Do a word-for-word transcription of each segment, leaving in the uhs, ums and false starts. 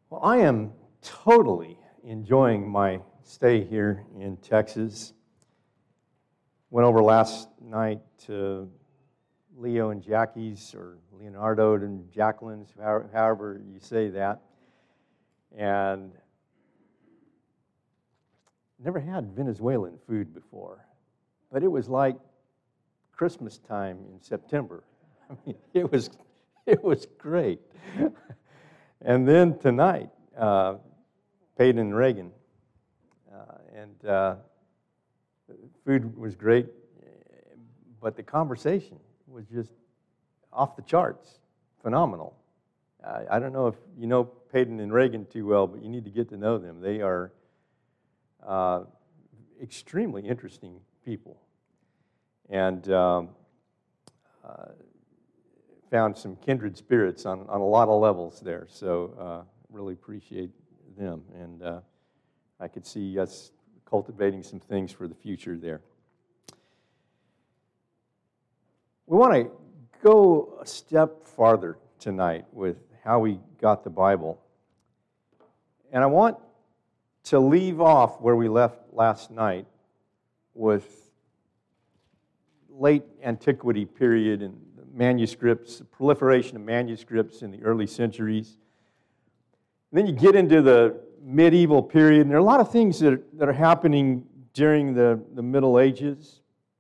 Well, I am totally enjoying my stay here in Texas. Went over last night to Leo and Jackie's, or Leonardo and Jacqueline's, however you say that, and never had Venezuelan food before, but it was like Christmas time in September. I mean, it was it was great. And then tonight, uh, Peyton and Reagan, uh, and uh, food was great, but the conversation was just off the charts, phenomenal. Uh, I don't know if you know Peyton and Reagan too well, but you need to get to know them. They are uh, extremely interesting people, and um, uh, found some kindred spirits on, on a lot of levels there. So uh, really appreciate them, and uh, I could see us cultivating some things for the future there. We want to go a step farther tonight with how we got the Bible. And I want to leave off where we left last night with late antiquity period and manuscripts, the proliferation of manuscripts in the early centuries. And then you get into the medieval period, and there are a lot of things that are, that are happening during the, the Middle Ages.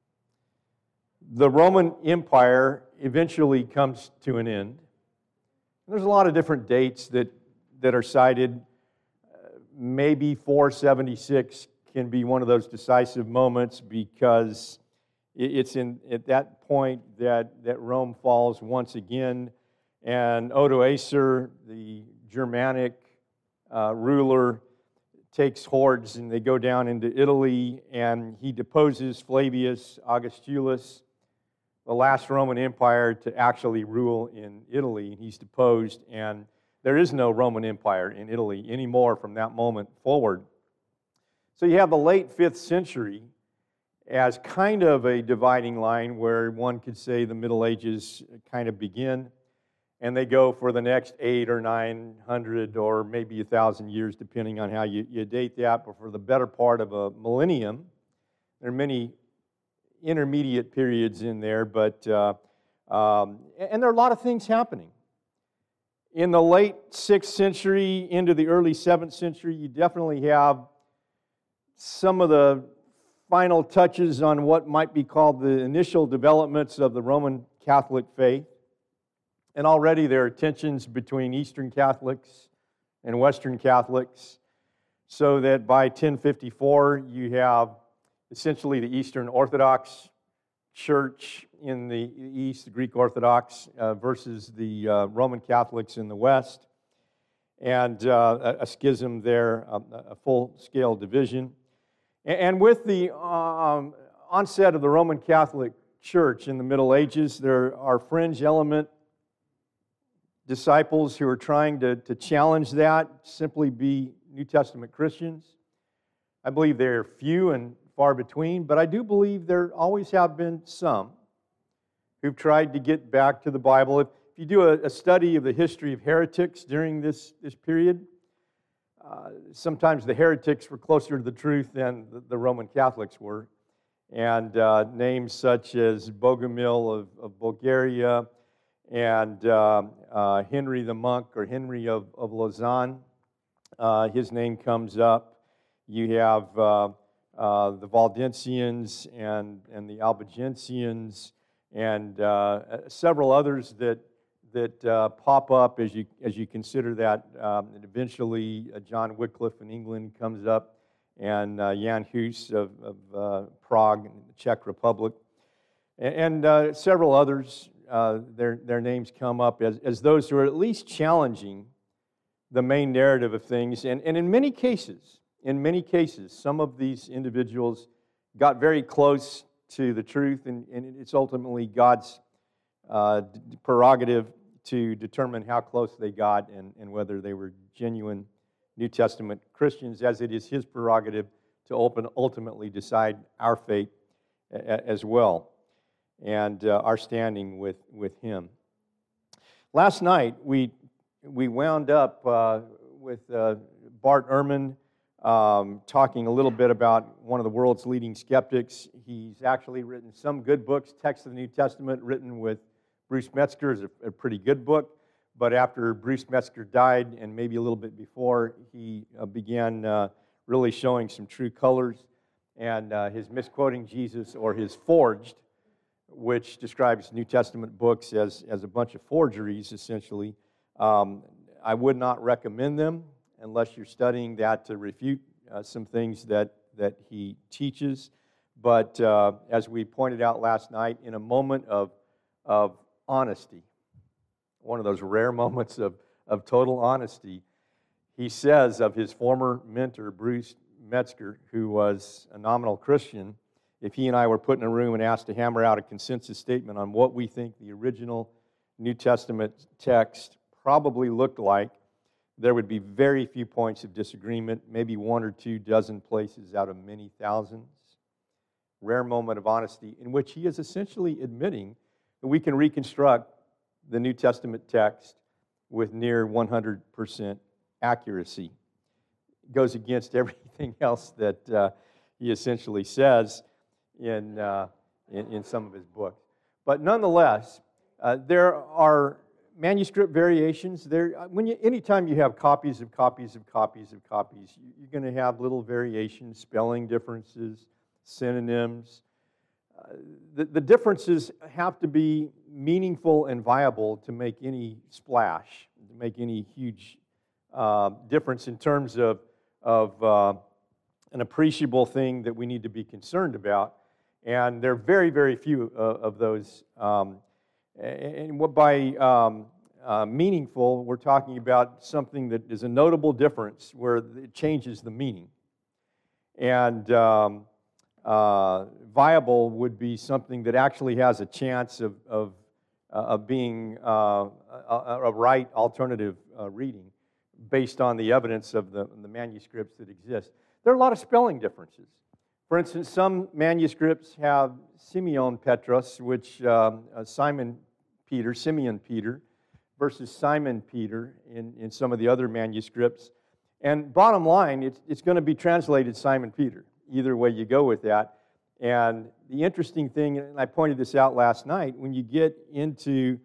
The Roman Empire eventually comes to an end. And there's a lot of different dates that, that are cited. Uh, maybe four seventy-six can be one of those decisive moments because it's in at that point that, that Rome falls once again, and Odoacer, the Germanic uh, ruler, takes hordes and they go down into Italy, and he deposes Flavius Augustulus, the last Roman Empire to actually rule in Italy. And he's deposed, and there is no Roman Empire in Italy anymore from that moment forward. So you have the late fifth century as kind of a dividing line where one could say the Middle Ages kind of begin, and they go for the next eight or nine hundred or maybe a thousand years, depending on how you, you date that, but for the better part of a millennium. There are many intermediate periods in there, but uh, um, and there are a lot of things happening. In the late sixth century into the early seventh century, you definitely have some of the final touches on what might be called the initial developments of the Roman Catholic faith. And already there are tensions between Eastern Catholics and Western Catholics, so that by ten fifty-four you have essentially the Eastern Orthodox Church in the East, the Greek Orthodox, uh, versus the uh, Roman Catholics in the West, and uh, a schism there, a, a full-scale division. And with the um, onset of the Roman Catholic Church in the Middle Ages, there are fringe element disciples who are trying to, to challenge that, simply be New Testament Christians. I believe they're few and far between, but I do believe there always have been some who've tried to get back to the Bible. If, if you do a, a study of the history of heretics during this, this period, Uh, sometimes the heretics were closer to the truth than the, the Roman Catholics were. And uh, names such as Bogomil of, of Bulgaria and uh, uh, Henry the Monk, or Henry of, of Lausanne, uh, his name comes up. You have uh, uh, the Valdensians and, and the Albigensians and uh, several others that that uh, pop up as you as you consider that. Um, and eventually, uh, John Wycliffe in England comes up, and uh, Jan Hus of, of uh, Prague, in the Czech Republic, and, and uh, several others. Uh, their their names come up as as those who are at least challenging the main narrative of things. And and in many cases, in many cases, some of these individuals got very close to the truth, and, and it's ultimately God's uh, prerogative to determine how close they got and, and whether they were genuine New Testament Christians, as it is His prerogative to open, ultimately decide our fate a, as well, and uh, our standing with, with Him. Last night, we we wound up uh, with uh, Bart Ehrman, um, talking a little bit about one of the world's leading skeptics. He's actually written some good books. Text of the New Testament, written with Bruce Metzger, is a, a pretty good book. But after Bruce Metzger died, and maybe a little bit before, he uh, began uh, really showing some true colors. And uh, his misquoting Jesus, or his forged, which describes New Testament books as, as a bunch of forgeries, essentially. Um, I would not recommend them unless you're studying that to refute uh, some things that, that he teaches. But uh, as we pointed out last night, in a moment of, of honesty, one of those rare moments of, of total honesty, he says of his former mentor, Bruce Metzger, who was a nominal Christian, if he and I were put in a room and asked to hammer out a consensus statement on what we think the original New Testament text probably looked like, there would be very few points of disagreement, maybe one or two dozen places out of many thousands. Rare moment of honesty in which he is essentially admitting that we can reconstruct the New Testament text with near one hundred percent accuracy. It goes against everything else that uh, he essentially says in, uh, in, in some of his books. But nonetheless, uh, there are manuscript variations. There, when you, anytime you have copies of copies of copies of copies, you're going to have little variations, spelling differences, synonyms. Uh, the, the differences have to be meaningful and viable to make any splash, to make any huge uh, difference in terms of, of uh, an appreciable thing that we need to be concerned about. And there are very, very few uh, of those. Um, and what by um, uh, meaningful, we're talking about something that is a notable difference where it changes the meaning. And um, uh, viable would be something that actually has a chance of, of, uh, of being uh, a, a right alternative uh, reading based on the evidence of the, the manuscripts that exist. There are a lot of spelling differences. For instance, some manuscripts have Simeon Petros, which um, uh, Simon Peter, Simeon Peter, versus Simon Peter in, in some of the other manuscripts. And bottom line, it's, it's going to be translated Simon Peter, either way you go with that. And the interesting thing, and I pointed this out last night, when you get into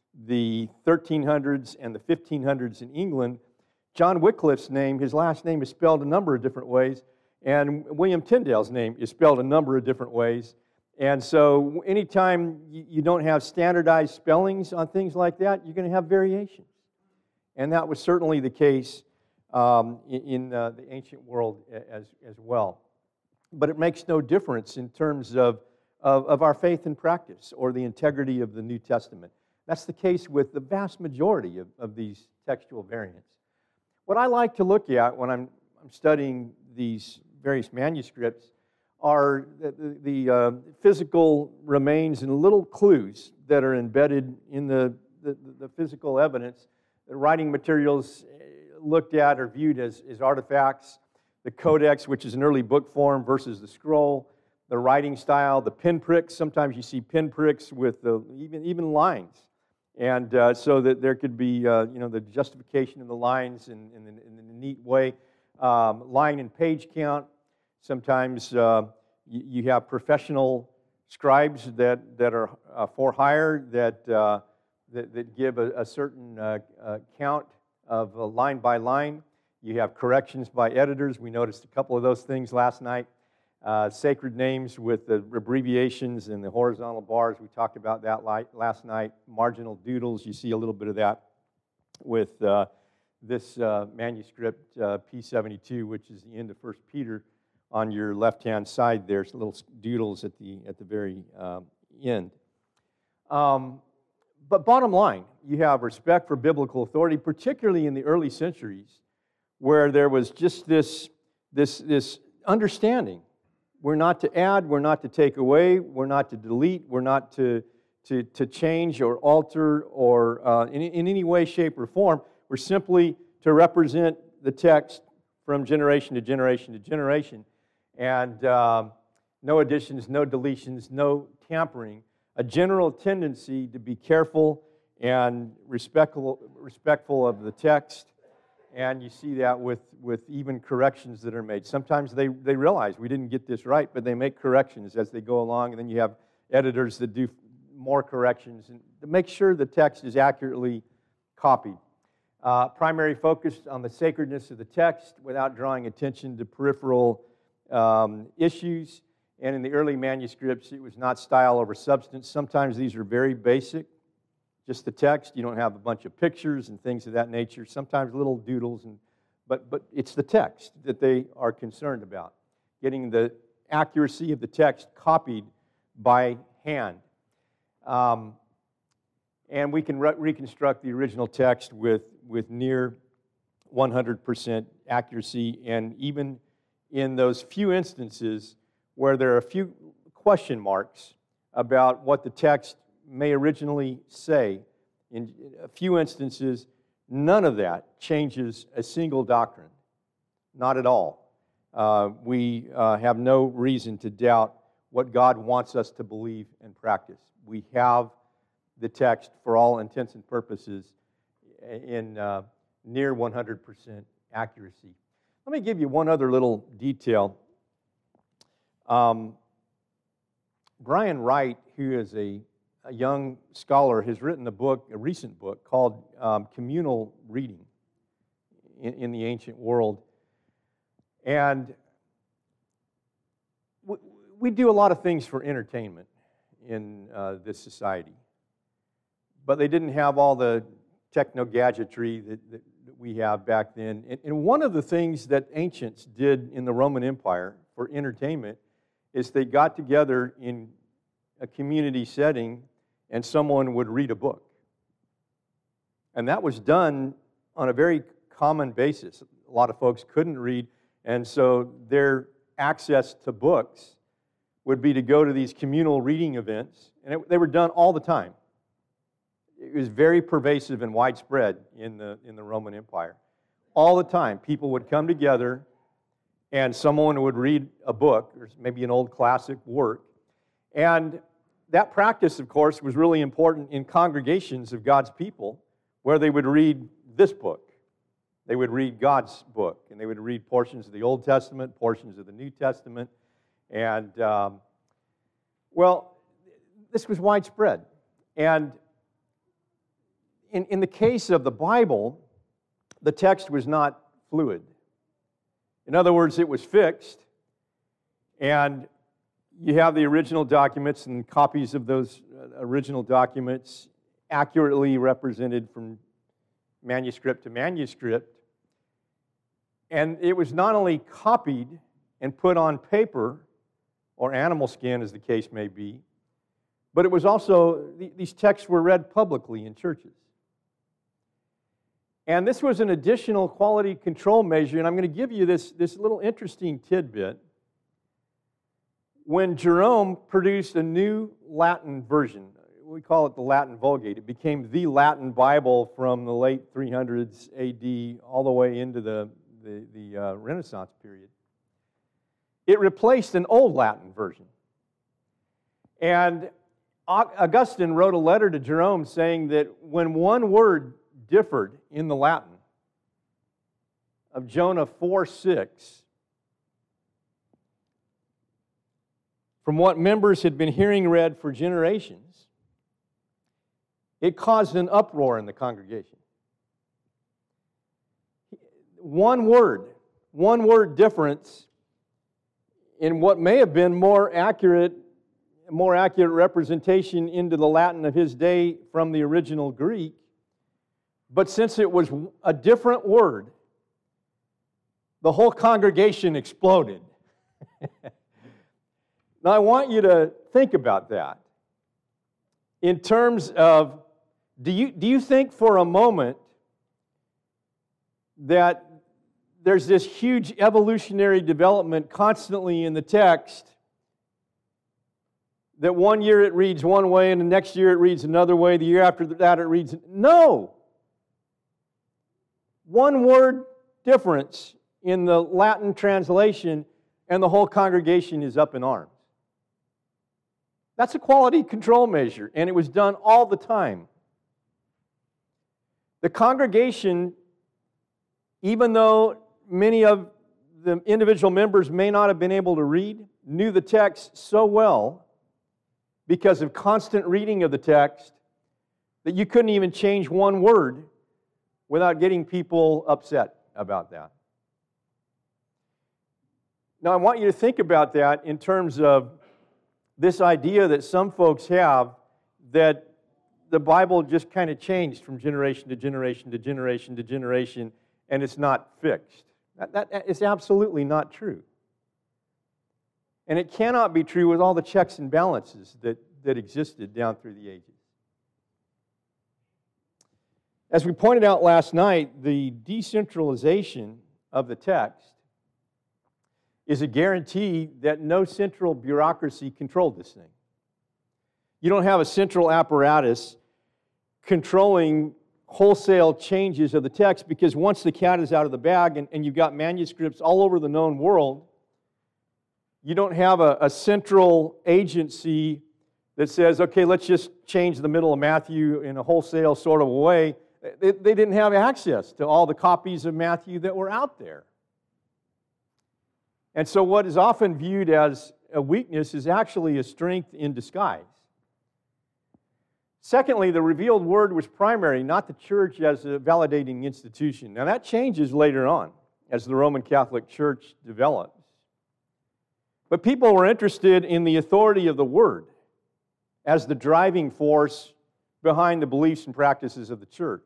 the thirteen hundreds and the fifteen hundreds in England, John Wycliffe's name, his last name is spelled a number of different ways, and William Tyndale's name is spelled a number of different ways. And so anytime you don't have standardized spellings on things like that, you're going to have variations. And that was certainly the case um, in, in uh, the ancient world as, as well. But it makes no difference in terms of, of, of our faith and practice or the integrity of the New Testament. That's the case with the vast majority of, of these textual variants. What I like to look at when I'm, I'm studying these various manuscripts are the, the uh, physical remains and little clues that are embedded in the, the, the physical evidence. The writing materials looked at or viewed as, as artifacts, the codex, which is an early book form, versus the scroll, the writing style, the pinpricks. Sometimes you see pinpricks with the, even, even lines. And uh, so that there could be, uh, you know, the justification of the lines in, in, in a neat way. Um, line and page count. Sometimes uh, you, you have professional scribes that, that are uh, for hire that, uh, that, that give a, a certain uh, uh, count of uh, line by line. You have corrections by editors. We noticed a couple of those things last night. Uh, sacred names with the abbreviations and the horizontal bars. We talked about that last night. Marginal doodles. You see a little bit of that with uh, this uh, manuscript, uh, P seventy-two, which is the end of First Peter. On your left-hand side, there's little doodles at the at the very uh, end. Um, but bottom line, you have respect for biblical authority, particularly in the early centuries, where there was just this this this understanding. We're not to add, we're not to take away, we're not to delete, we're not to, to, to change or alter or uh, in, in any way, shape, or form. We're simply to represent the text from generation to generation to generation. And um, no additions, no deletions, no tampering. A general tendency to be careful and respectful, respectful of the text And you see that with, with even corrections that are made. Sometimes they, they realize we didn't get this right, but they make corrections as they go along, and then you have editors that do more corrections and to make sure the text is accurately copied. Uh, primary focus on the sacredness of the text without drawing attention to peripheral um, issues. And in the early manuscripts, it was not style over substance. Sometimes these are very basic, just the text. You don't have a bunch of pictures and things of that nature. Sometimes little doodles, and but but it's the text that they are concerned about, getting the accuracy of the text copied by hand. Um, and we can re- reconstruct the original text with, with near one hundred percent accuracy, and even in those few instances where there are a few question marks about what the text may originally say, in a few instances, none of that changes a single doctrine. Not at all. Uh, we uh, have no reason to doubt what God wants us to believe and practice. We have the text, for all intents and purposes, in uh, near one hundred percent accuracy. Let me give you one other little detail. Um, Brian Wright, who is a, a young scholar, has written a book, a recent book, called um, Communal Reading in, in the Ancient World. And we, we do a lot of things for entertainment in uh, this society. But they didn't have all the techno-gadgetry that, that, that we have back then. And, and one of the things that ancients did in the Roman Empire for entertainment is they got together in a community setting and someone would read a book. And that was done on a very common basis. A lot of folks couldn't read, and so their access to books would be to go to these communal reading events, and it, they were done all the time. It was very pervasive and widespread in the, in the Roman Empire. All the time, people would come together and someone would read a book, or maybe an old classic work. And that practice, of course, was really important in congregations of God's people, where they would read this book. They would read God's book, and they would read portions of the Old Testament, portions of the New Testament. And, um, well, this was widespread. And in, in the case of the Bible, the text was not fluid. In other words, it was fixed, and you have the original documents and copies of those original documents accurately represented from manuscript to manuscript. And it was not only copied and put on paper, or animal skin as the case may be, but it was also, these texts were read publicly in churches. And this was an additional quality control measure, and I'm going to give you this, this little interesting tidbit. When Jerome produced a new Latin version, we call it the Latin Vulgate, it became the Latin Bible from the late three hundreds A D all the way into the, the, the uh, Renaissance period. It replaced an old Latin version. And Augustine wrote a letter to Jerome saying that when one word differed in the Latin of Jonah four six from what members had been hearing read for generations, it caused an uproar in the congregation. One word, one word difference in what may have been more accurate, more accurate representation into the Latin of his day from the original Greek. But since it was a different word, the whole congregation exploded. Now, I want you to think about that in terms of, do you, do you think for a moment that there's this huge evolutionary development constantly in the text, that one year it reads one way and the next year it reads another way, the year after that it reads... No! One word difference in the Latin translation and the whole congregation is up in arms. That's a quality control measure, and it was done all the time. The congregation even though many of the individual members may not have been able to read, knew the text so well because of constant reading of the text that you couldn't even change one word without getting people upset about that. Now, I want you to think about that in terms of this idea that some folks have that the Bible just kind of changed from generation to generation to generation to generation, and it's not fixed. That, that is absolutely not true. And it cannot be true with all the checks and balances that, that existed down through the ages. As we pointed out last night, the decentralization of the text is a guarantee that no central bureaucracy controlled this thing. You don't have a central apparatus controlling wholesale changes of the text, because once the cat is out of the bag and, and you've got manuscripts all over the known world, you don't have a, a central agency that says, okay, let's just change the middle of Matthew in a wholesale sort of way. They, they didn't have access to all the copies of Matthew that were out there. And so what is often viewed as a weakness is actually a strength in disguise. Secondly, the revealed word was primary, not the church as a validating institution. Now that changes later on as the Roman Catholic Church develops. But people were interested in the authority of the word as the driving force behind the beliefs and practices of the church.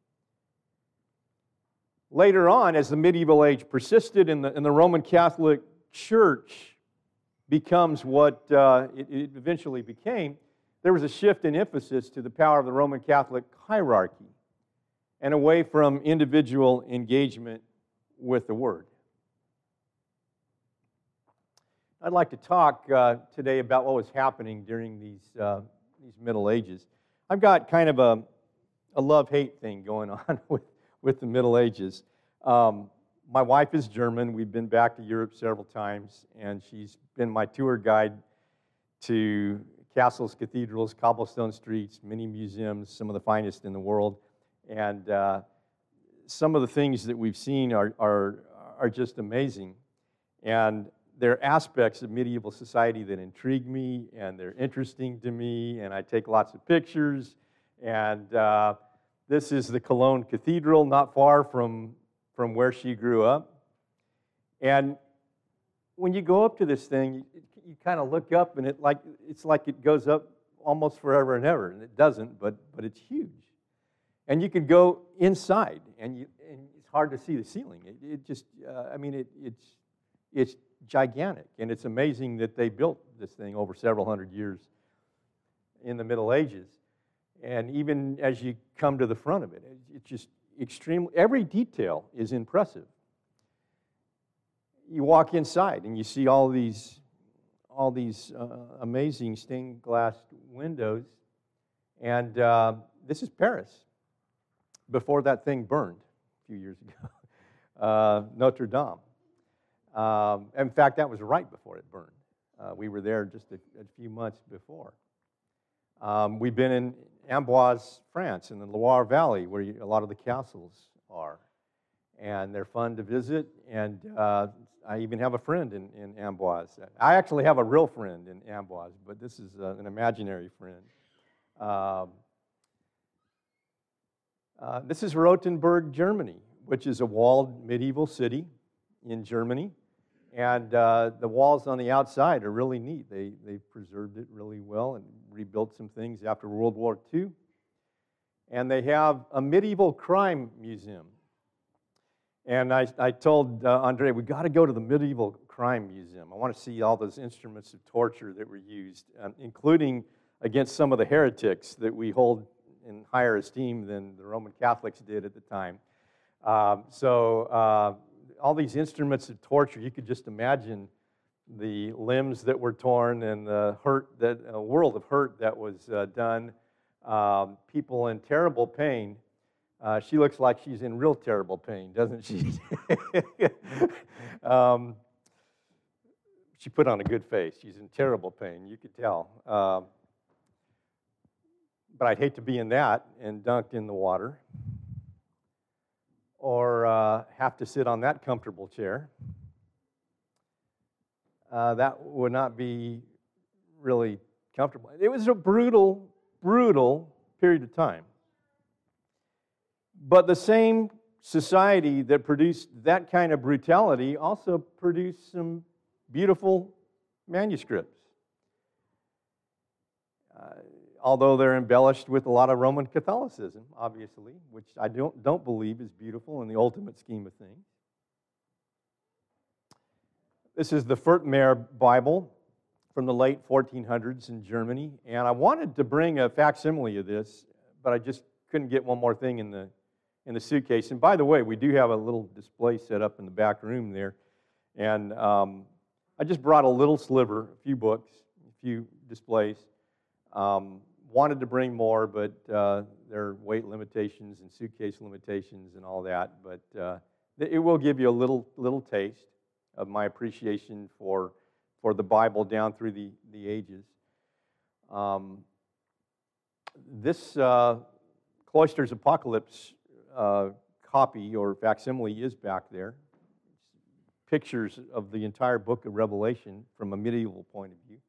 Later on, as the medieval age persisted and the, and the Roman Catholic Church becomes what uh, it, it eventually became, there was a shift in emphasis to the power of the Roman Catholic hierarchy and away from individual engagement with the Word. I'd like to talk uh, today about what was happening during these, uh, these Middle Ages. I've got kind of a, a love-hate thing going on with, with the Middle Ages. Um, my wife is German. We've been back to Europe several times, and she's been my tour guide to castles, cathedrals, cobblestone streets, many museums, some of the finest in the world. And uh, some of the things that we've seen are, are, are just amazing. And there are aspects of medieval society that intrigue me, and they're interesting to me, and I take lots of pictures. And uh, this is the Cologne Cathedral, not far from, from where she grew up. And when you go up to this thing, you, you kind of look up, and it like it's like it goes up almost forever and ever, and it doesn't, but but it's huge. And you can go inside, and you and it's hard to see the ceiling. It, it just, uh, I mean, it, it's it's gigantic, and it's amazing that they built this thing over several hundred years in the Middle Ages. And even as you come to the front of it, it's just extremely, every detail is impressive. You walk inside and you see all these, all these uh, amazing stained glass windows, and uh, this is Paris before that thing burned a few years ago, uh, Notre Dame. Um, in fact, that was right before it burned. Uh, we were there just a, a few months before. Um, we've been in Amboise, France, in the Loire Valley, where you, a lot of the castles are, and they're fun to visit. And uh, I even have a friend in, in Amboise. I actually have a real friend in Amboise, but this is uh, an imaginary friend. Um, uh, this is Rothenburg, Germany, which is a walled medieval city in Germany. And uh, the walls on the outside are really neat. They, they preserved it really well and rebuilt some things after World War Two. And they have a medieval crime museum. And I, I told uh, Andre, we got to go to the medieval crime museum. I want to see all those instruments of torture that were used, um, including against some of the heretics that we hold in higher esteem than the Roman Catholics did at the time. Um, so uh, all these instruments of torture, you could just imagine the limbs that were torn and the hurt, that a world of hurt that was uh, done. Um, people in terrible pain. Uh, she looks like she's in real terrible pain, doesn't she? um, she put on a good face. She's in terrible pain, you could tell. Um, but I'd hate to be in that and dunked in the water, or uh, have have to sit on that comfortable chair. Uh, that would not be really comfortable. It was a brutal, brutal period of time. But the same society that produced that kind of brutality also produced some beautiful manuscripts. Uh, although they're embellished with a lot of Roman Catholicism, obviously, which I don't, don't believe is beautiful in the ultimate scheme of things. This is the Furtmer Bible from the late fourteen hundreds in Germany, and I wanted to bring a facsimile of this, but I just couldn't get one more thing in the in the suitcase. And by the way, we do have a little display set up in the back room there, and um, I just brought a little sliver, a few books, a few displays. Um, wanted to bring more, but uh, there are weight limitations and suitcase limitations and all that. But uh, it will give you a little little taste of my appreciation for for the Bible down through the the ages. Um, this uh, Cloister's Apocalypse uh, copy or facsimile is back there. It's pictures of the entire book of Revelation from a medieval point of view.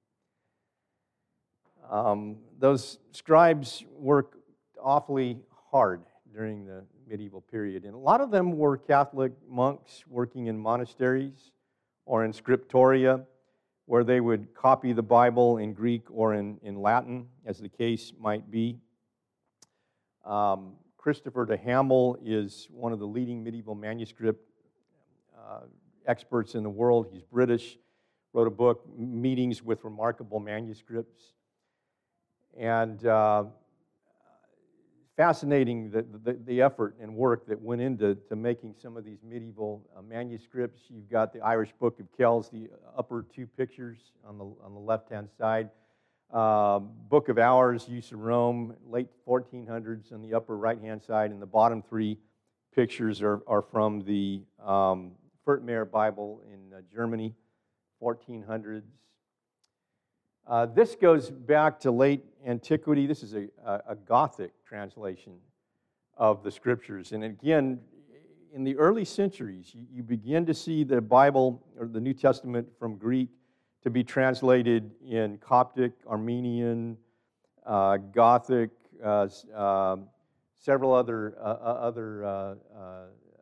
Um, those scribes worked awfully hard during the medieval period, and a lot of them were Catholic monks working in monasteries or in scriptoria, where they would copy the Bible in Greek or in, in Latin, as the case might be. Um, Christopher de Hamel is one of the leading medieval manuscript uh, experts in the world. He's British, wrote a book, Meetings with Remarkable Manuscripts. And uh, fascinating the, the, the effort and work that went into to making some of these medieval uh, manuscripts. You've got the Irish Book of Kells, the upper two pictures on the on the left-hand side. Uh, Book of Hours, Use of Rome, late fourteen hundreds on the upper right-hand side, and the bottom three pictures are, are from the um, Furtmer Bible in uh, Germany, fourteen hundreds. Uh, this goes back to late antiquity. This is a, a, a Gothic translation of the Scriptures. And again, in the early centuries, you, you begin to see the Bible, or the New Testament from Greek, to be translated in Coptic, Armenian, uh, Gothic, uh, uh, several other, uh, other uh, uh,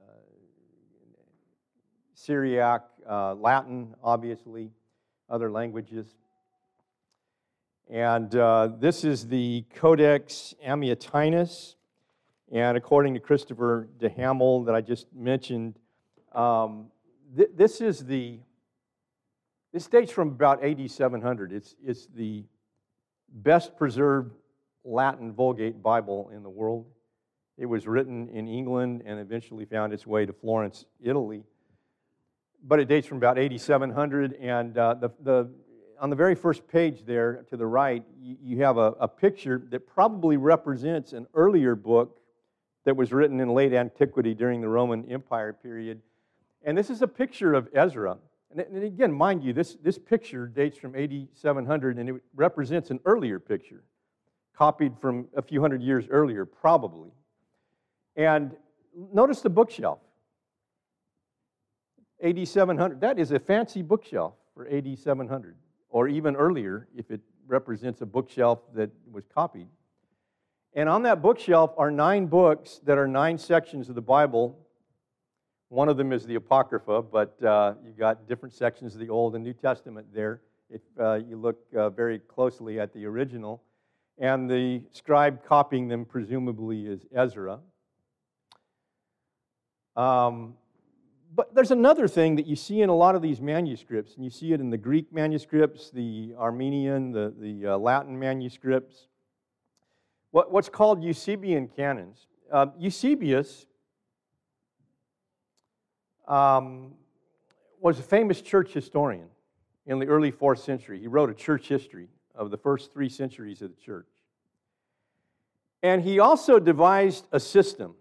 Syriac, uh, Latin, obviously, other languages. And uh, this is the Codex Amiatinus, and according to Christopher de Hamel that I just mentioned, um, th- this is the, this dates from about A D seven hundred. It's, it's the best preserved Latin Vulgate Bible in the world. It was written in England and eventually found its way to Florence, Italy. But it dates from about A D seven hundred, and uh, the, the on the very first page there to the right, you have a, a picture that probably represents an earlier book that was written in late antiquity during the Roman Empire period. And this is a picture of Ezra. And again, mind you, this, this picture dates from A D seven hundred, and it represents an earlier picture, copied from a few hundred years earlier, probably. And notice the bookshelf. A D seven hundred, that is a fancy bookshelf for A D seven hundred. Or even earlier, if it represents a bookshelf that was copied. And on that bookshelf are nine books that are nine sections of the Bible. One of them is the Apocrypha, but uh, you've got different sections of the Old and New Testament there, if uh, you look uh, very closely at the original. And the scribe copying them presumably is Ezra. Um, But there's another thing that you see in a lot of these manuscripts, and you see it in the Greek manuscripts, the Armenian, the, the uh, Latin manuscripts, what, what's called Eusebian canons. Uh, Eusebius um, was a famous church historian in the early fourth century. He wrote a church history of the first three centuries of the church. And he also devised a system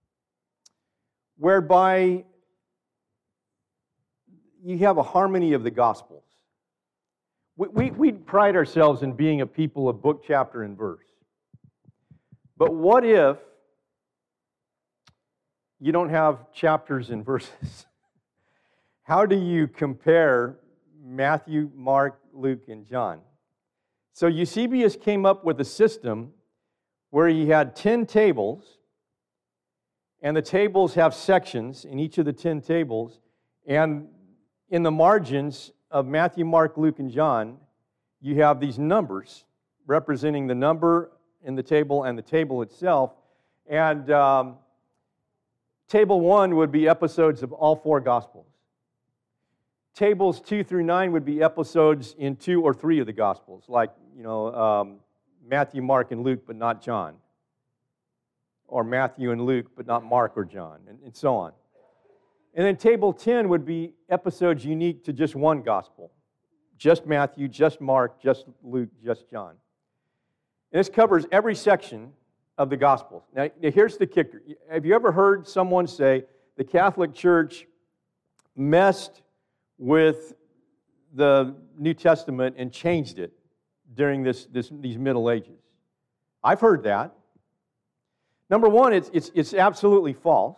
whereby you have a harmony of the Gospels. We, we, we pride ourselves in being a people of book, chapter, and verse. But what if you don't have chapters and verses. How do you compare Matthew, Mark, Luke, and John? So Eusebius came up with a system where he had ten tables, and the tables have sections in each of the ten tables, and in the margins of Matthew, Mark, Luke, and John, you have these numbers representing the number in the table and the table itself. And um, table one would be episodes of all four Gospels. Tables two through nine would be episodes in two or three of the Gospels, like, you know, um, Matthew, Mark, and Luke, but not John. Or Matthew and Luke, but not Mark or John, and, and so on. And then table ten would be episodes unique to just one Gospel. Just Matthew, just Mark, just Luke, just John. And this covers every section of the Gospels. Now, here's the kicker. Have you ever heard someone say the Catholic Church messed with the New Testament and changed it during this, this, these Middle Ages? I've heard that. Number one, it's, it's, it's absolutely false.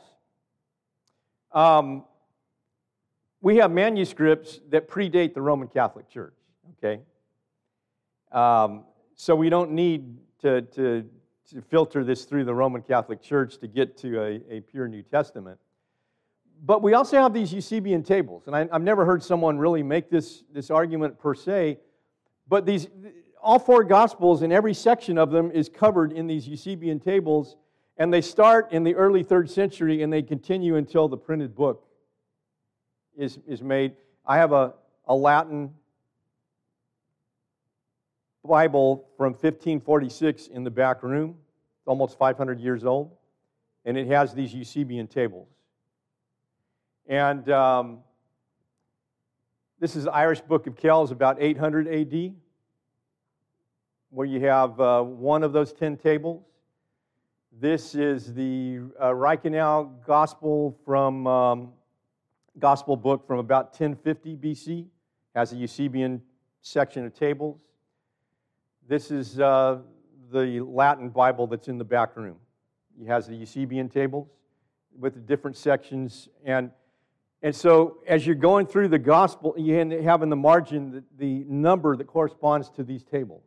Um, we have manuscripts that predate the Roman Catholic Church, okay? Um, so we don't need to, to, to filter this through the Roman Catholic Church to get to a, a pure New Testament. But we also have these Eusebian tables, and I, I've never heard someone really make this, this argument per se, but these, all four Gospels and every section of them is covered in these Eusebian tables, and they start in the early third century and they continue until the printed book is, is made. I have a, a Latin Bible from fifteen forty-six in the back room. It's almost five hundred years old, and it has these Eusebian tables. And um, this is the Irish Book of Kells, about eight hundred A D, where you have uh, one of those ten tables. This is the uh, Reichenau Gospel from um, Gospel book from about ten fifty B C. Has a Eusebian section of tables. This is uh, the Latin Bible that's in the back room. It has the Eusebian tables with the different sections. And, and so as you're going through the Gospel, you have in the margin the, the number that corresponds to these tables.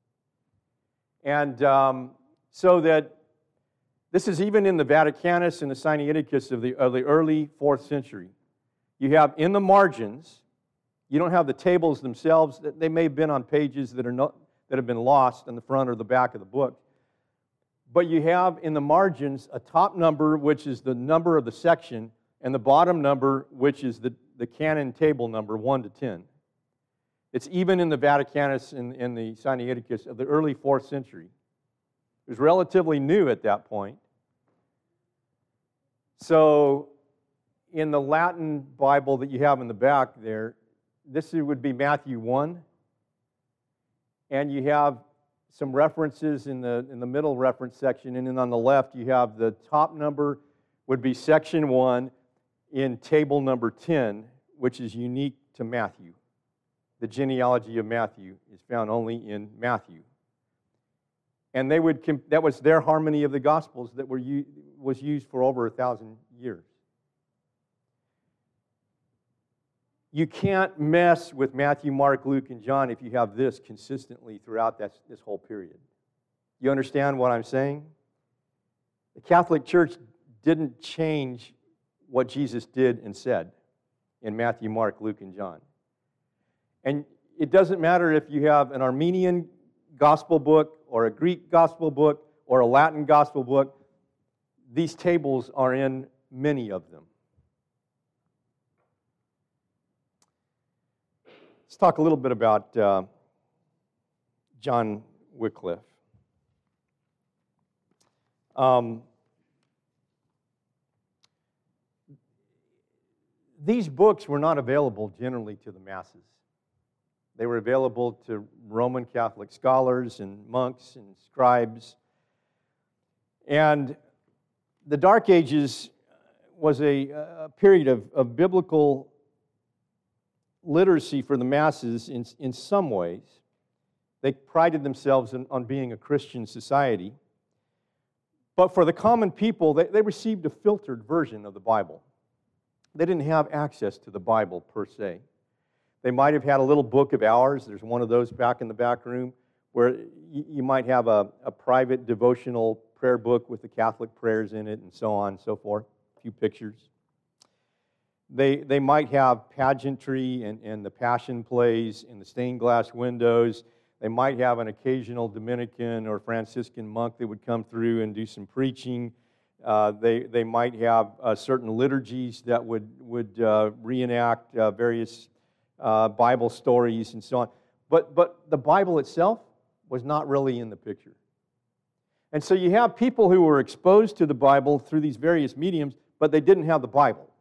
And um, so that this is even in the Vaticanus and the Sinaiticus of the, of the early fourth century. You have in the margins, you don't have the tables themselves. They may have been on pages that are not, that have been lost in the front or the back of the book. But you have in the margins a top number, which is the number of the section, and the bottom number, which is the, the canon table number, one to ten. It's even in the Vaticanus and in the Sinaiticus of the early fourth century. It was relatively new at that point. So in the Latin Bible that you have in the back there, this would be Matthew one. And you have some references in the, in the middle reference section, and then on the left you have the top number would be section one in table number ten, which is unique to Matthew. The genealogy of Matthew is found only in Matthew. And they would that was their harmony of the Gospels that were was used for over a thousand years. You can't mess with Matthew, Mark, Luke, and John if you have this consistently throughout this, this whole period. You understand what I'm saying? The Catholic Church didn't change what Jesus did and said in Matthew, Mark, Luke, and John. And it doesn't matter if you have an Armenian gospel book or a Greek gospel book or a Latin gospel book. These tables are in many of them. Let's talk a little bit about uh, John Wycliffe. Um, these books were not available generally to the masses. They were available to Roman Catholic scholars and monks and scribes. And the Dark Ages was a, a period of, of biblical literacy for the masses in, in some ways. They prided themselves in, on being a Christian society. But for the common people, they, they received a filtered version of the Bible. They didn't have access to the Bible per se. They might have had a little book of hours. There's one of those back in the back room where you, you might have a, a private devotional prayer book with the Catholic prayers in it and so on and so forth, a few pictures. They, they might have pageantry and, and the passion plays in the stained glass windows. They might have an occasional Dominican or Franciscan monk that would come through and do some preaching. Uh, they, they might have uh, certain liturgies that would, would uh, reenact uh, various uh, Bible stories and so on. But, but the Bible itself was not really in the picture. And so you have people who were exposed to the Bible through these various mediums, but they didn't have the Bible.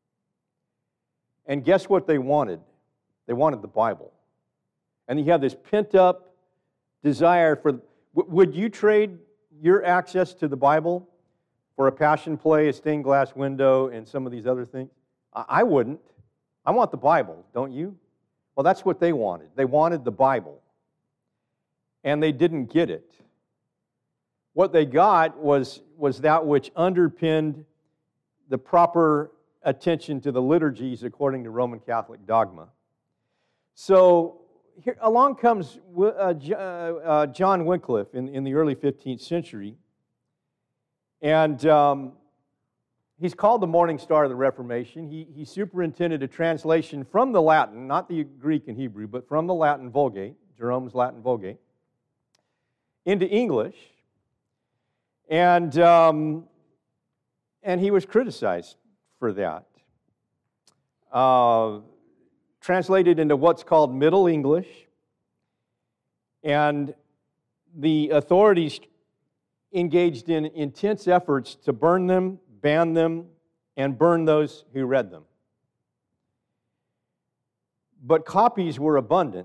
And guess what they wanted? They wanted the Bible. And you have this pent-up desire for... Would you trade your access to the Bible for a passion play, a stained glass window, and some of these other things? I wouldn't. I want the Bible, don't you? Well, that's what they wanted. They wanted the Bible. And they didn't get it. What they got was, was that which underpinned the proper attention to the liturgies according to Roman Catholic dogma. So here, along comes uh, uh, John Wycliffe in, in the early fifteenth century, and um, he's called the Morning Star of the Reformation. He, he superintended a translation from the Latin, not the Greek and Hebrew, but from the Latin Vulgate, Jerome's Latin Vulgate, into English, and, um, and he was criticized for that. Uh, translated into what's called Middle English, and the authorities engaged in intense efforts to burn them, ban them, and burn those who read them. But copies were abundant.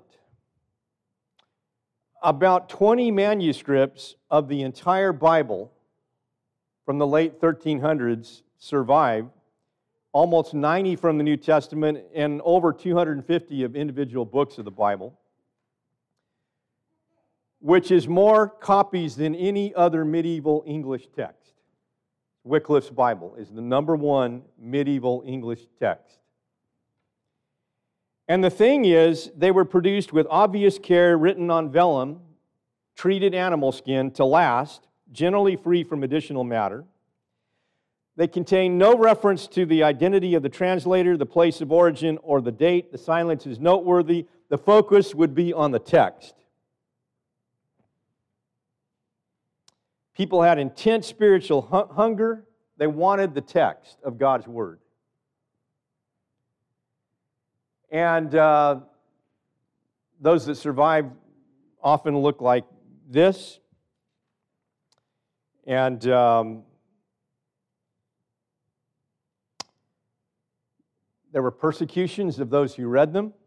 About twenty manuscripts of the entire Bible from the late thirteen hundreds survived, almost ninety from the New Testament, and over two hundred fifty of individual books of the Bible, which is more copies than any other medieval English text. Wycliffe's Bible is the number one medieval English text. And the thing is, they were produced with obvious care, written on vellum, treated animal skin to last, generally free from additional matter. They contain no reference to the identity of the translator, the place of origin, or the date. The silence is noteworthy. The focus would be on the text. People had intense spiritual hu- hunger. They wanted the text of God's Word. And uh, those that survive often look like this. And um, there were persecutions of those who read them.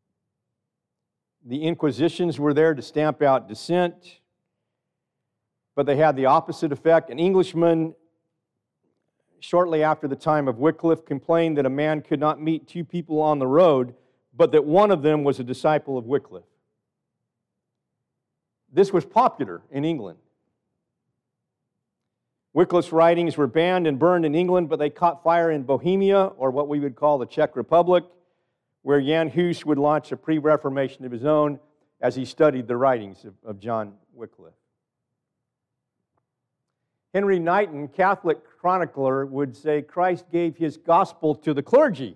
The Inquisitions were there to stamp out dissent, but they had the opposite effect. An Englishman, shortly after the time of Wycliffe, complained that a man could not meet two people on the road, but that one of them was a disciple of Wycliffe. This was popular in England. Wycliffe's writings were banned and burned in England, but they caught fire in Bohemia, or what we would call the Czech Republic, where Jan Hus would launch a pre-Reformation of his own as he studied the writings of, of John Wycliffe. Henry Knighton, Catholic chronicler, would say Christ gave his gospel to the clergy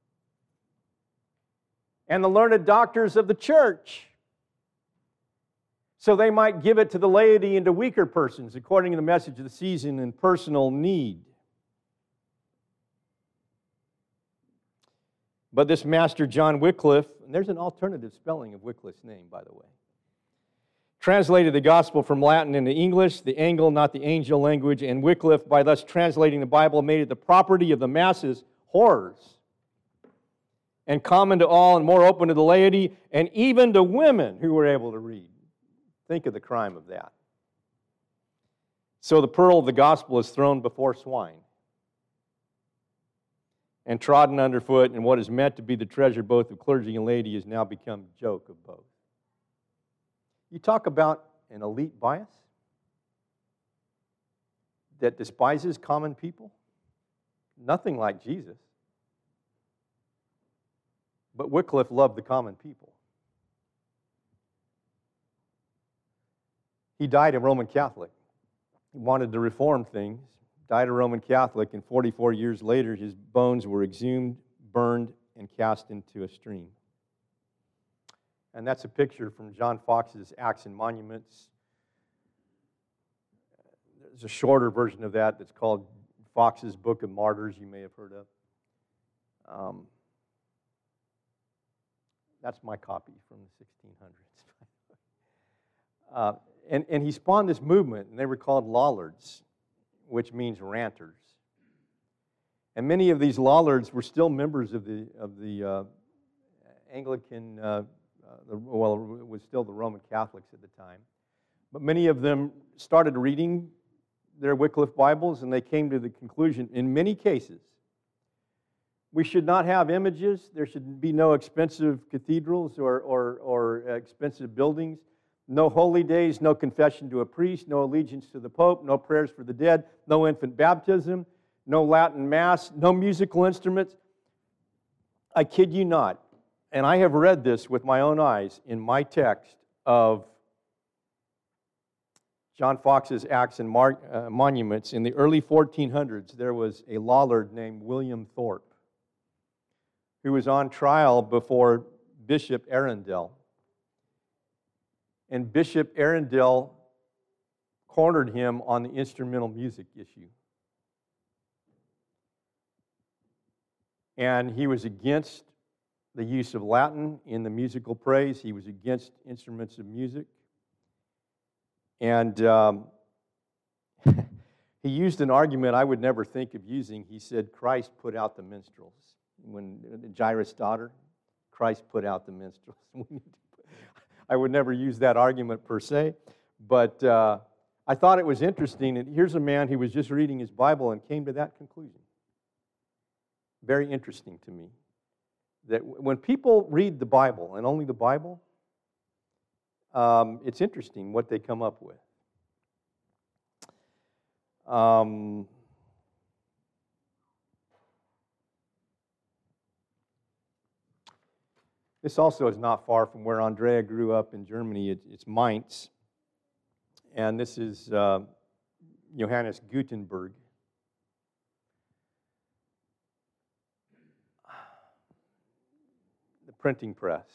and the learned doctors of the church, so they might give it to the laity and to weaker persons, according to the message of the season and personal need. But this master John Wycliffe, and there's an alternative spelling of Wycliffe's name, by the way, translated the gospel from Latin into English, the Angel, not the angel language, and Wycliffe, by thus translating the Bible, made it the property of the masses, horrors, and common to all and more open to the laity, and even to women who were able to read. Think of the crime of that. So the pearl of the gospel is thrown before swine and trodden underfoot, and what is meant to be the treasure both of clergy and laity has now become a joke of both. You talk about an elite bias? that despises common people? Nothing like Jesus. But Wycliffe loved the common people. He died a Roman Catholic. He wanted to reform things, died a Roman Catholic, and forty-four years later his bones were exhumed, burned, and cast into a stream. And that's a picture from John Fox's Acts and Monuments. There's a shorter version of that that's called Fox's Book of Martyrs, you may have heard of. Um, that's my copy from the sixteen hundreds. uh, and, and he spawned this movement, and they were called Lollards, which means ranters. And many of these Lollards were still members of the, of the uh, Anglican, uh, uh, the, well, it was still the Roman Catholics at the time. But many of them started reading their Wycliffe Bibles, and they came to the conclusion, in many cases, we should not have images. There should be no expensive cathedrals or, or, or expensive buildings, no holy days, no confession to a priest, no allegiance to the Pope, no prayers for the dead, no infant baptism, no Latin Mass, no musical instruments. I kid you not, and I have read this with my own eyes in my text of John Fox's Acts and Mar- uh, Monuments. In the early fourteen hundreds, there was a Lollard named William Thorpe who was on trial before Bishop Arundel. And Bishop Arundel cornered him on the instrumental music issue. And he was against the use of Latin in the musical praise. He was against instruments of music. And um, he used an argument I would never think of using. He said, Christ put out the minstrels. When Jairus' daughter, Christ put out the minstrels. I would never use that argument per se, but uh, I thought it was interesting. And here's a man who was just reading his Bible and came to that conclusion. Very interesting to me. That when people read the Bible, and only the Bible, um, it's interesting what they come up with. Um, This also is not far from where Andrea grew up in Germany. It, it's Mainz. And this is uh, Johannes Gutenberg. The printing press.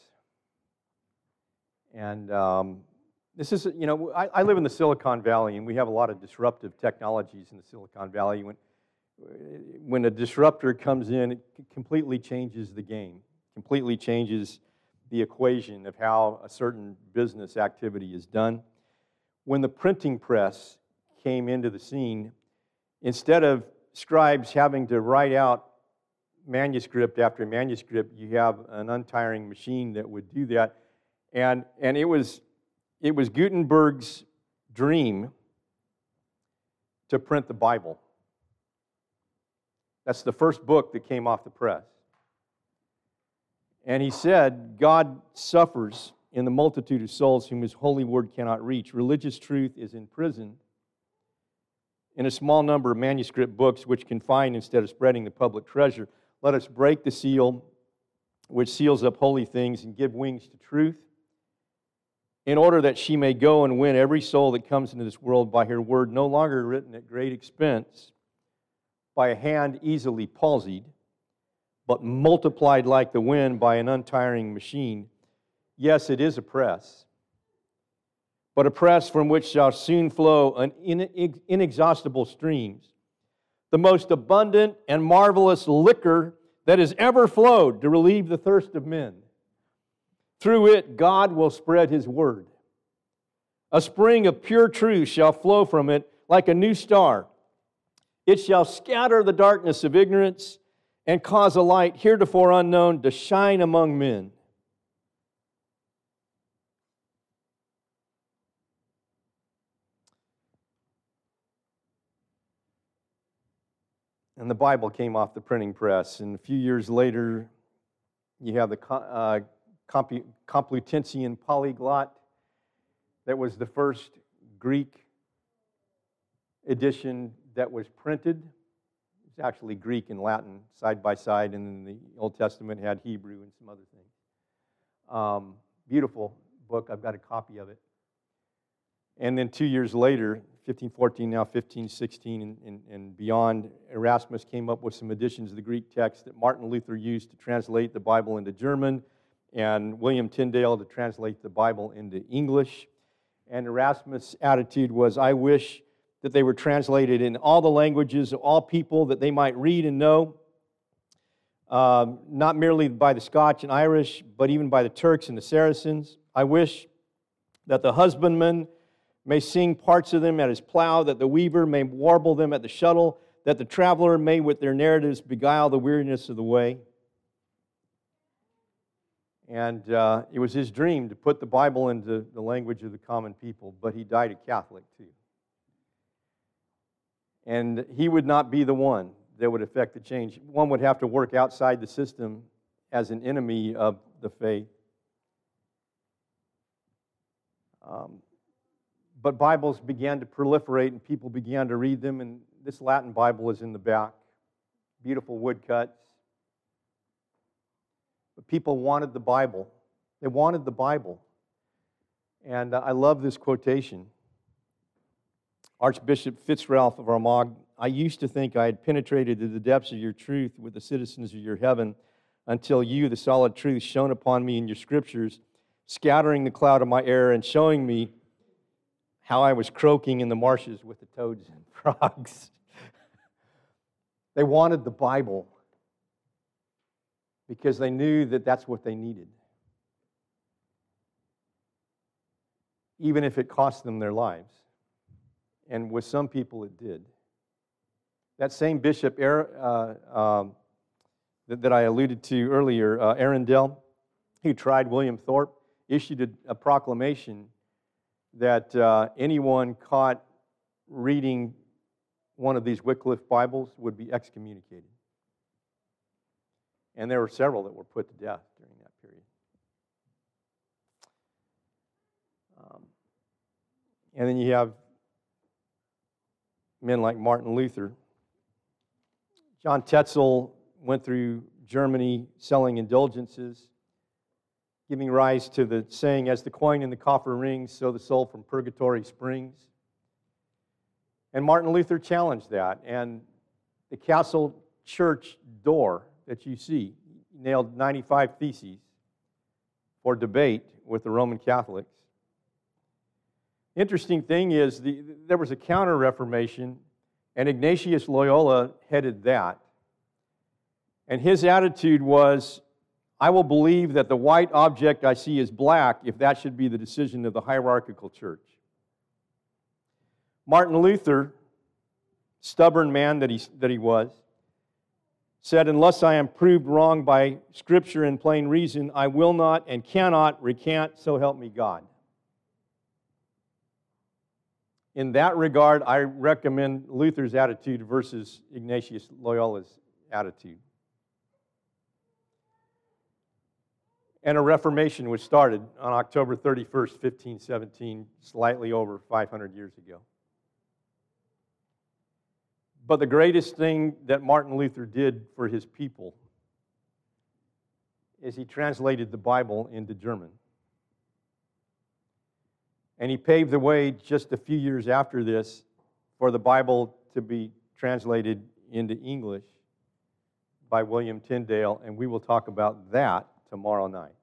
And um, this is, you know, I, I live in the Silicon Valley, and we have a lot of disruptive technologies in the Silicon Valley. When, when a disruptor comes in, it completely changes the game. Completely changes the equation of how a certain business activity is done. When the printing press came into the scene, instead of scribes having to write out manuscript after manuscript, you have an untiring machine that would do that. And, and it was, it was Gutenberg's dream to print the Bible. That's the first book that came off the press. And he said, God suffers in the multitude of souls whom his holy word cannot reach. Religious truth is imprisoned in a small number of manuscript books which confine instead of spreading the public treasure. Let us break the seal which seals up holy things and give wings to truth, in order that she may go and win every soul that comes into this world by her word, no longer written at great expense, by a hand easily palsied, but multiplied like the wind by an untiring machine. Yes, it is a press, but a press from which shall soon flow an inexhaustible streams, the most abundant and marvelous liquor that has ever flowed to relieve the thirst of men. Through it, God will spread his word. A spring of pure truth shall flow from it like a new star. It shall scatter the darkness of ignorance and cause a light heretofore unknown to shine among men. And the Bible came off the printing press, and a few years later, you have the uh, Complutensian Polyglot. That was the first Greek edition that was printed. It's actually Greek and Latin side by side, and then the Old Testament had Hebrew and some other things. Um, beautiful book. I've got a copy of it. And then two years later, fifteen fourteen, now fifteen sixteen, and, and, and beyond, Erasmus came up with some additions of the Greek text that Martin Luther used to translate the Bible into German, and William Tyndale to translate the Bible into English. And Erasmus' attitude was, I wish that they were translated in all the languages of all people that they might read and know, um, not merely by the Scotch and Irish, but even by the Turks and the Saracens. I wish that the husbandman may sing parts of them at his plow, that the weaver may warble them at the shuttle, that the traveler may with their narratives beguile the weariness of the way. And uh, it was his dream to put the Bible into the language of the common people, but he died a Catholic too. And he would not be the one that would affect the change. One would have to work outside the system as an enemy of the faith. Um, but Bibles began to proliferate and people began to read them, and this Latin Bible is in the back. Beautiful woodcuts. But people wanted the Bible. They wanted the Bible. And uh, I love this quotation. Archbishop Fitzralph of Armagh, I used to think I had penetrated to the depths of your truth with the citizens of your heaven until you, the solid truth, shone upon me in your scriptures, scattering the cloud of my error and showing me how I was croaking in the marshes with the toads and frogs. They wanted the Bible because they knew that that's what they needed, even if it cost them their lives. And with some people it did. That same bishop uh, um, that, that I alluded to earlier, uh, Arundel, who tried William Thorpe, issued a, a proclamation that uh, anyone caught reading one of these Wycliffe Bibles would be excommunicated. And there were several that were put to death during that period. Um, and then you have men like Martin Luther. John Tetzel went through Germany selling indulgences, giving rise to the saying, as the coin in the coffer rings, so the soul from purgatory springs. And Martin Luther challenged that, and the castle church door that you see nailed ninety-five theses for debate with the Roman Catholics. Interesting thing is, the, there was a counter-reformation, and Ignatius Loyola headed that. And his attitude was, I will believe that the white object I see is black if that should be the decision of the hierarchical church. Martin Luther, stubborn man that he, that he was, said, unless I am proved wrong by Scripture and plain reason, I will not and cannot recant, so help me God. In that regard, I recommend Luther's attitude versus Ignatius Loyola's attitude. And a Reformation was started on October thirty-first, fifteen seventeen, slightly over five hundred years ago. But the greatest thing that Martin Luther did for his people is he translated the Bible into German. And he paved the way just a few years after this for the Bible to be translated into English by William Tyndale, and we will talk about that tomorrow night.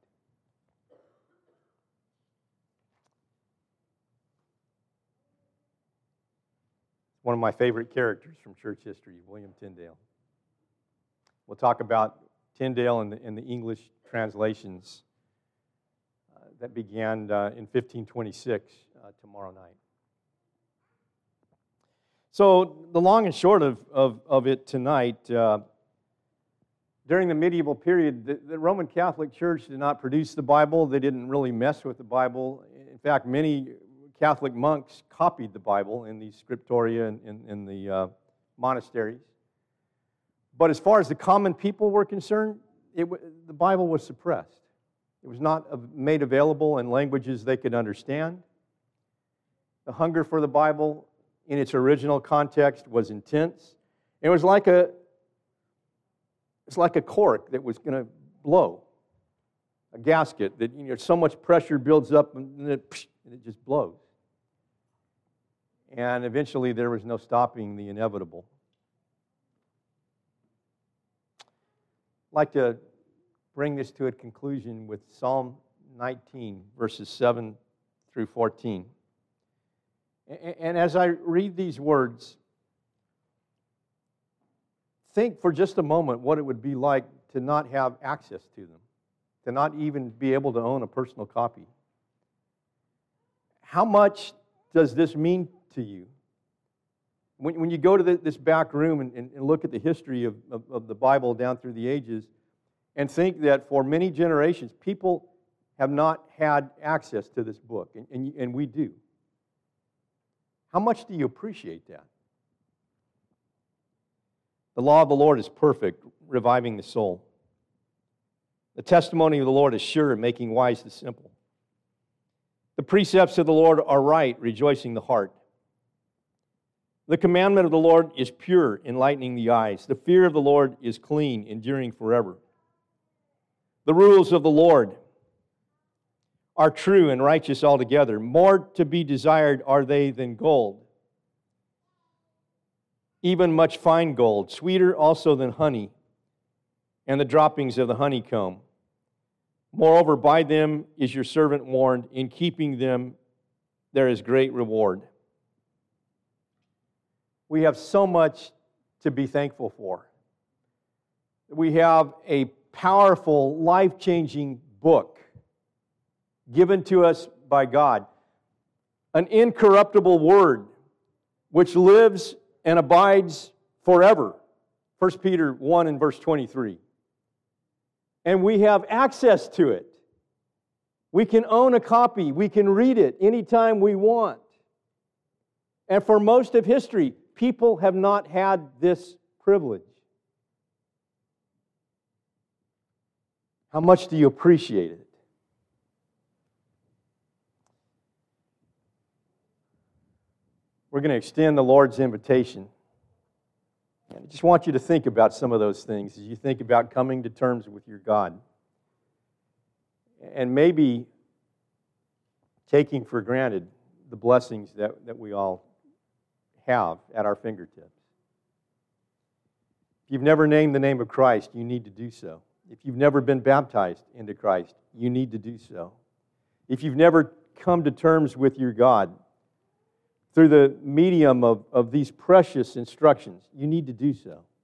One of my favorite characters from church history, William Tyndale. We'll talk about Tyndale and the, and the English translations uh, that began uh, in fifteen twenty-six uh, tomorrow night. So the long and short of, of, of it tonight, uh, during the medieval period, the, the Roman Catholic Church did not produce the Bible. They didn't really mess with the Bible. In fact, many Catholic monks copied the Bible in the scriptoria and in, in the uh, monasteries. But as far as the common people were concerned, it w- the Bible was suppressed. It was not made available in languages they could understand. The hunger for the Bible in its original context was intense. It was like a, it's like a cork that was going to blow, a gasket that, you know, so much pressure builds up and it, and it just blows. And eventually there was no stopping the inevitable. I'd like to bring this to a conclusion with Psalm nineteen, verses seven through fourteen. And as I read these words, think for just a moment what it would be like to not have access to them, to not even be able to own a personal copy. How much does this mean to you? When, when you go to the, this back room and, and, and look at the history of, of, of the Bible down through the ages, and think that for many generations, people have not had access to this book, and, and, and we do. How much do you appreciate that? The law of the Lord is perfect, reviving the soul. The testimony of the Lord is sure, making wise the simple. The precepts of the Lord are right, rejoicing the heart. The commandment of the Lord is pure, enlightening the eyes. The fear of the Lord is clean, enduring forever. The rules of the Lord are true and righteous altogether. More to be desired are they than gold, even much fine gold, sweeter also than honey, and the droppings of the honeycomb. Moreover, by them is your servant warned. In keeping them, there is great reward. We have so much to be thankful for. We have a powerful, life-changing book given to us by God, an incorruptible word which lives and abides forever. First Peter one and verse twenty-three. And we have access to it. We can own a copy. We can read it anytime we want. And for most of history, people have not had this privilege. How much do you appreciate it? We're going to extend the Lord's invitation. And I just want you to think about some of those things as you think about coming to terms with your God. And maybe taking for granted the blessings that, that we all have at our fingertips. If you've never named the name of Christ, you need to do so. If you've never been baptized into Christ, you need to do so. If you've never come to terms with your God through the medium of, of these precious instructions, you need to do so.